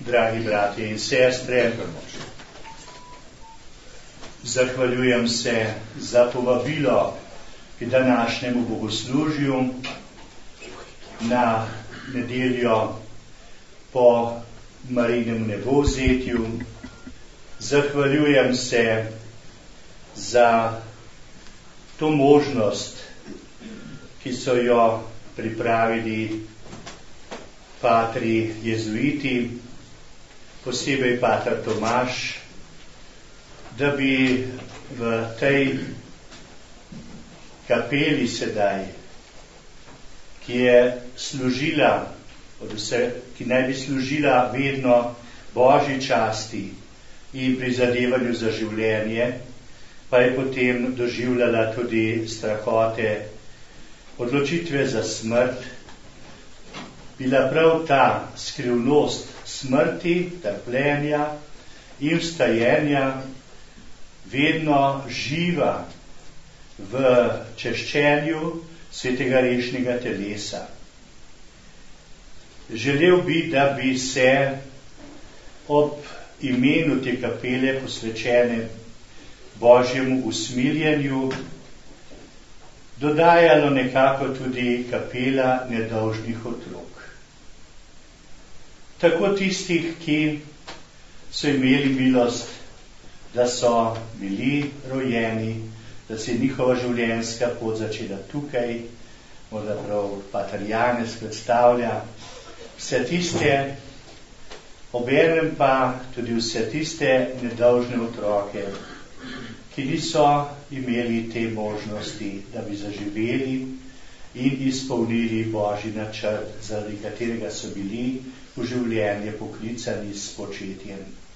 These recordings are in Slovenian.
Dragi bratje in sestre, zahvaljujem se za povabilo k današnjemu bogoslužju na nedeljo po Marijinem nebovzetju. Zahvaljujem se za to možnost, ki so jo pripravili patri jezuiti, posebej pater Tomaž, da bi v tej kapeli sedaj, ki naj bi služila vedno Božji časti in prizadevanju za življenje, pa je potem doživljala tudi strahote odločitve za smrt, bila prav ta skrivnost smrti, trpljenja in vstajenja vedno živa v češčenju svetega rešnega telesa. Želel bi, da bi se ob imenu te kapele posvečene Božjemu usmiljenju dodajalo nekako tudi kapela nedolžnih otrok. Tako tistih, ki so imeli milost, da so bili rojeni, da se je njihova življenjska pot začela tukaj, morda prav pater Janez predstavlja vse tiste, obenem pa tudi vse tiste nedolžne otroke, ki niso imeli te možnosti, da bi zaživeli in izpolnili Božji načrt, zaradi katerega so bili v življenje poklicani s početjem.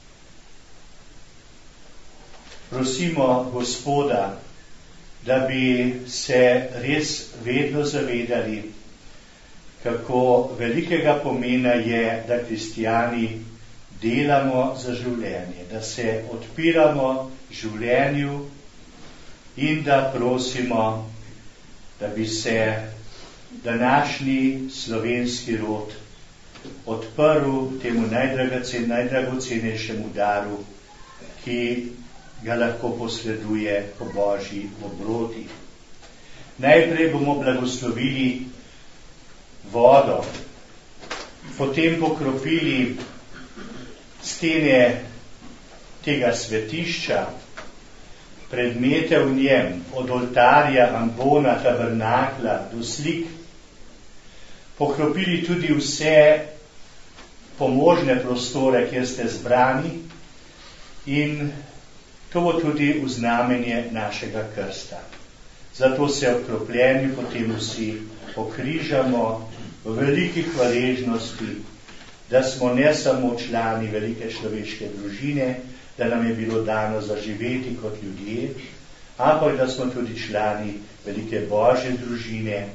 Prosimo Gospoda, da bi se res vedno zavedali, kako velikega pomena je, da kristijani delamo za življenje, da se odpiramo življenju in da prosimo, da bi se današnji slovenski rod odprl temu najdragocenejšemu daru, ki ga lahko posreduje po Božji dobroti. Najprej bomo blagoslovili vodo, potem pokropili stene tega svetišča, predmete v njem, od oltarja, ambona, tabernakla do slik, pokropili tudi vse pomožne prostore, kjer ste zbrani, in to bo tudi znamenje našega krsta. Zato se ob kropljenju potem vsi pokrižamo v veliki hvaležnosti, da smo ne samo člani velike človeške družine, da nam je bilo dano zaživeti kot ljudje, ampak da smo tudi člani velike Božje družine,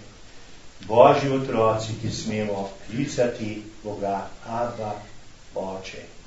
Božji otroci, ki smemo klicati Boga Abba, Oče.